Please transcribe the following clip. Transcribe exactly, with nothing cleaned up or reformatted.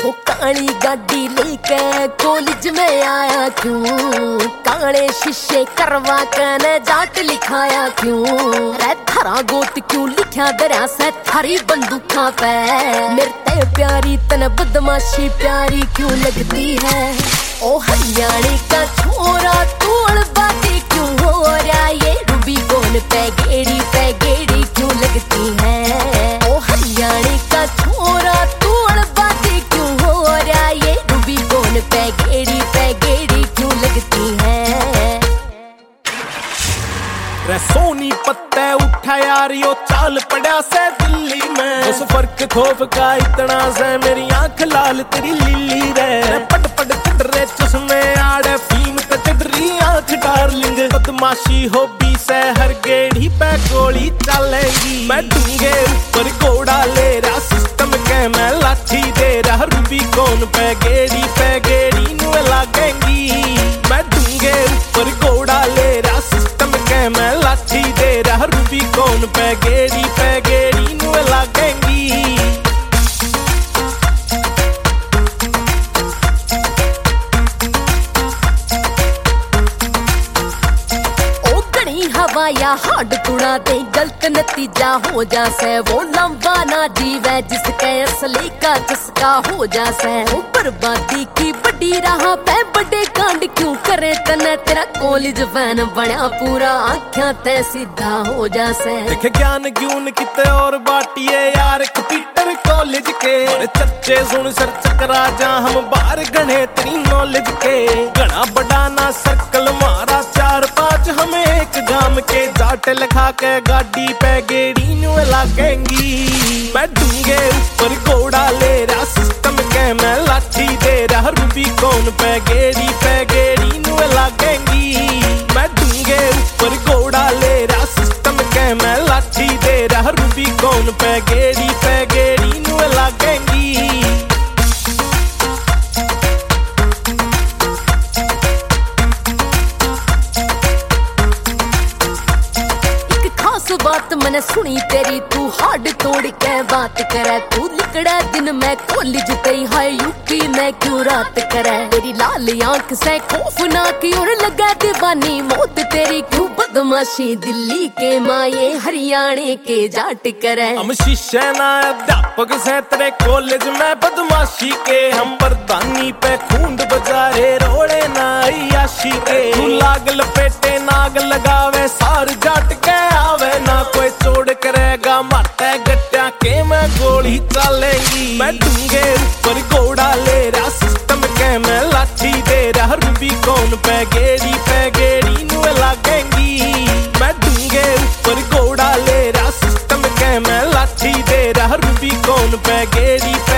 ओ काली गाड़ी लेके कॉलेज में आया क्यों, काले शीशे करवा के जाट लिखाया क्यों, रे थारा गोत क्यों लिखा दरिया से थारी बंदूका पे, मेरे ते प्यारी तन बदमाशी प्यारी क्यों लगती है। ओ हरियाणे का छोरा तू अड़बाती क्यों हो रहा, ये रूबी कौन पे गेड़ी पे गेड़ी क्यों लगती है। ओ हरियाणे का छोरा तू अड़बाती क्यों हो रहा, ये रूबी कौन पे गेड़ी पे गेड़ी क्यों लगती है। रे सोनी पत्ते उठा यार यो चाल पड़ा से दिल्ली में, उस फर्क खोफ का इतना से मेरी आंख लाल तेरी लिली रे, पट पट रे चश्मे आड़े फीम ते चढ़री आंख डार्लिंग, बदमाशी होबी से हर गेड़ी पे गोली चलेगी, मैं डूंगे ऊपर घोड़ा ले रहा सिस्टम के मैं लाठी दे रहा, रूबी कौन पे गेड़ी पे गेड़ी नु लागेंगी, मैं डूंगे ऊपर घोड़ा ले रहा सिस्टम के मैं लाठी दे रहा, रूबी कौन पे गेड़ी पे गेड़ी नु लागेंगी। हवा या हाड तुड़ा दे गलत नतीजा हो जासे, वो लंबा ना जीवे जिसके असली का चस्का हो जासे, वो बर्बादी की बड़ी राह पे बड़े कांड क्यों करे तने, तेरा कॉलेज वैन बना पूरा आँखियां ते सीधा हो जासे। देखे ज्ञान ग्यून किते और बाटिए यार कंप्यूटर कॉलेज के, चर्चे सुन सर चकरा जा हम बाहर गणे तेरी नॉलेज के, घना बड़ा ना सर्कल मारा चार पांच हमें एक गाम के, जाट लिखा के गाड़ी पे गेड़ी नु लागेंगी, मैं डूंगे ऊपर घोड़ा ले रहा सिस्टम के मैं लाठी दे रहा, रूबी कौन पे गेड़ी पे गेड़ी नु लागेंगी, मैं डूंगे ऊपर घोड़ा ले रहा सिस्टम के मैं लाठी दे रहा, रूबी कौन पे गेड़ी पे गेड़ी नु लागेंगी। बात मैंने सुनी तेरी तू हाड तोड़ के बात करे, तू लिकड़ा दिन में कॉलेज गई है यूपी में क्यों रात करे, तेरी लाल आंख से खौफनाक और लगा दीवानी मौत तेरी क्यों, बदमाशी दिल्ली के माये हरियाणे के जाट करे, हम शीशे ना अध्यापक से तेरे कॉलेज में बदमाशी के, हम बरदानी पे खूंड बजारे रोड़े ना याशी के, तू लाग लपेटे नाग लगावे सार जाट के आवे ना कोई चोड़ करेगा मारते गट्टा के मैं गोली चलेगी, मैं डूंगे ऊपर घोड़ा ले रहा सिस्टम के मैं लाठी दे रहा, रूबी कौन पे गेड़ी पे गेड़ी नु लागेंगी, मैं डूंगे ऊपर घोड़ा ले रहा सिस्टम के मैं लाठी दे रहा, रूबी कौन पे गेड़ी पे